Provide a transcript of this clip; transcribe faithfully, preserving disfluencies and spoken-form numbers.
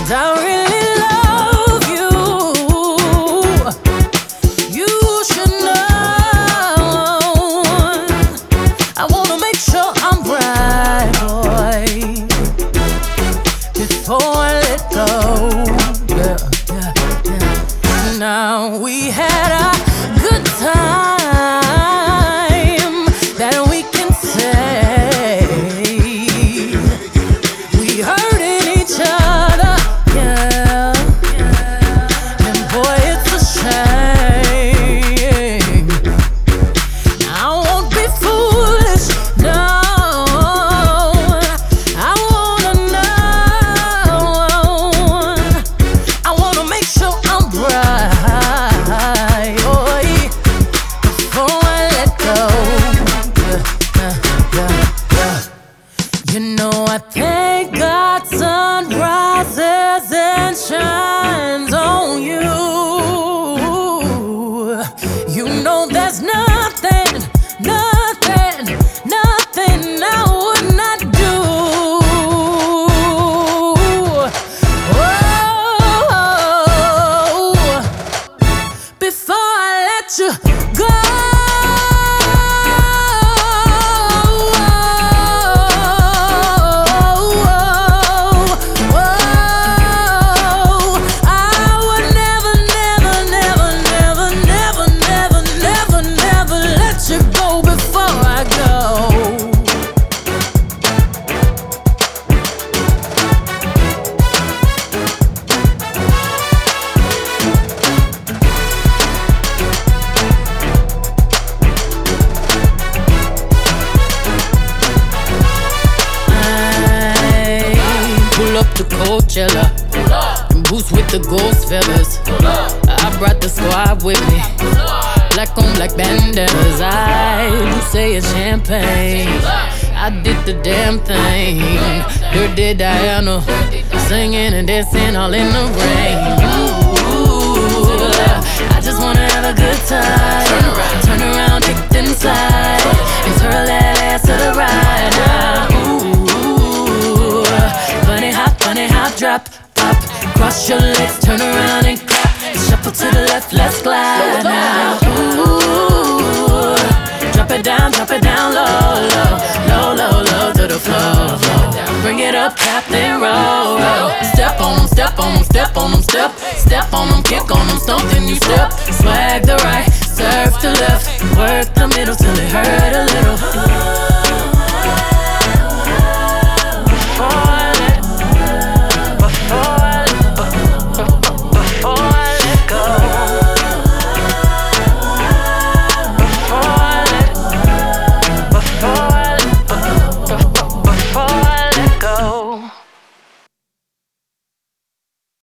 'cause I really love you. You should know. I wanna make sure I'm right, boy, before I let go. Yeah, yeah, yeah. Now we had a good time that we can say we hurting each other, yeah, yeah. And boy, it's a shame. I won't be foolish, no. I wanna know. I wanna make sure I'm right, boy, before I let go. Yeah, yeah, yeah. You know I thank God sun rises and shines on you. You know there's nothing, nothing, nothing I would not do. Oh, before I let you go. Pull up to Coachella, and boots with the ghost feathers. I brought the squad with me, black on black bandanas. I you say it's champagne, I did the damn thing. Dirty Diana, singing and dancing all in the rain. Ooh, I just wanna have a good time. Turn around, turn around, kick inside, and twirl that ass to the right now. Bunny hop, bunny hop, drop, pop. Cross your legs, turn around and clap. Shuffle to the left, let's glide now. Ooh, drop it down, drop it down low, low, low, low, low to the floor, floor. Bring it up, Captain Roll, roll. Step on 'em, step on 'em, step on 'em, step, step on 'em, kick on 'em, stomp then you step. Swag the right, serve the left, work the middle till it hurt a little.